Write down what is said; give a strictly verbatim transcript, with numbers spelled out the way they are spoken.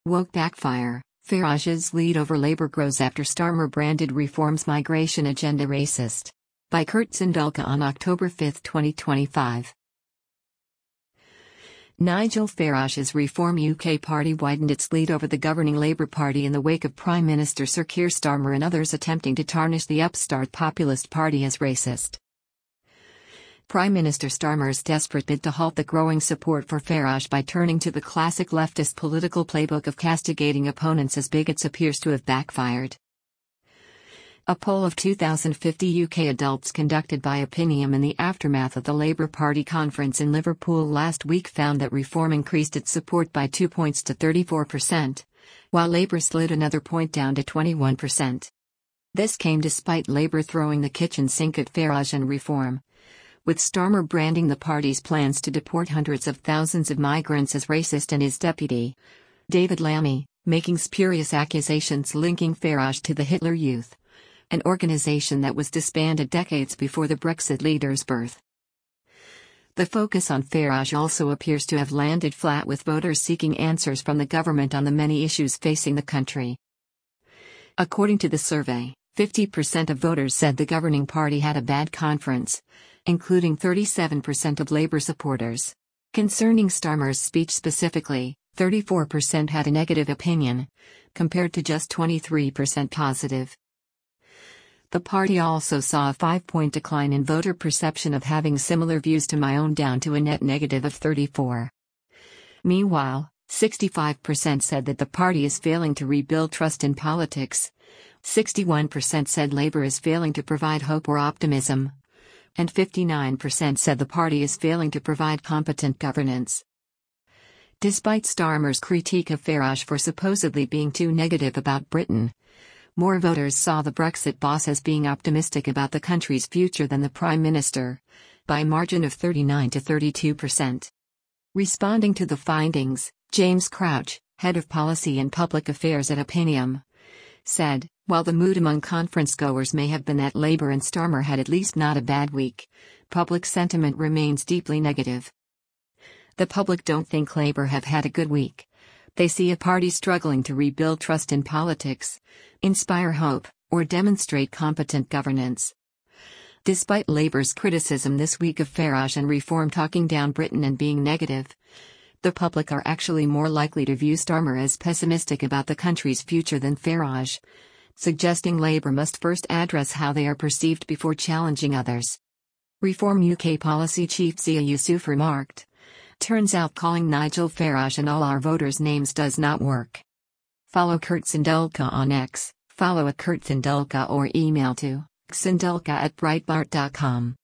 Woke backfire, Farage's lead over Labour grows after Starmer branded Reform's migration agenda racist. By Kurt Sindulka on October fifth twenty twenty-five. Nigel Farage's Reform U K party widened its lead over the governing Labour Party in the wake of Prime Minister Sir Keir Starmer and others attempting to tarnish the upstart populist party as racist. Prime Minister Starmer's desperate bid to halt the growing support for Farage by turning to the classic leftist political playbook of castigating opponents as bigots appears to have backfired. A poll of two thousand fifty U K adults conducted by Opinium in the aftermath of the Labour Party conference in Liverpool last week found that Reform increased its support by two points to thirty-four percent, while Labour slid another point down to twenty-one percent. This came despite Labour throwing the kitchen sink at Farage and Reform, with Starmer branding the party's plans to deport hundreds of thousands of migrants as racist and his deputy, David Lammy, making spurious accusations linking Farage to the Hitler Youth, an organization that was disbanded decades before the Brexit leader's birth. The focus on Farage also appears to have landed flat, with voters seeking answers from the government on the many issues facing the country. According to the survey, fifty percent of voters said the governing party had a bad conference, including thirty-seven percent of Labour supporters. Concerning Starmer's speech specifically, thirty-four percent had a negative opinion, compared to just twenty-three percent positive. The party also saw a five-point decline in voter perception of having similar views to my own, down to a net negative of thirty-four. Meanwhile, sixty-five percent said that the party is failing to rebuild trust in politics, sixty-one percent said Labour is failing to provide hope or optimism, and fifty-nine percent said the party is failing to provide competent governance. Despite Starmer's critique of Farage for supposedly being too negative about Britain, more voters saw the Brexit boss as being optimistic about the country's future than the Prime Minister, by a margin of thirty-nine to thirty-two percent. Responding to the findings, James Crouch, head of policy and public affairs at Opinium, said, "While the mood among conference-goers may have been that Labour and Starmer had at least not a bad week, public sentiment remains deeply negative. The public don't think Labour have had a good week. They see a party struggling to rebuild trust in politics, inspire hope, or demonstrate competent governance." Despite Labour's criticism this week of Farage and Reform talking down Britain and being negative, the public are actually more likely to view Starmer as pessimistic about the country's future than Farage, suggesting Labour must first address how they are perceived before challenging others. Reform U K policy chief Zia Yusuf remarked, "Turns out calling Nigel Farage and all our voters names does not work." Follow Kurt Sindulka on X, follow at Kurt Sindulka, or email to sindulka at breitbart dot com.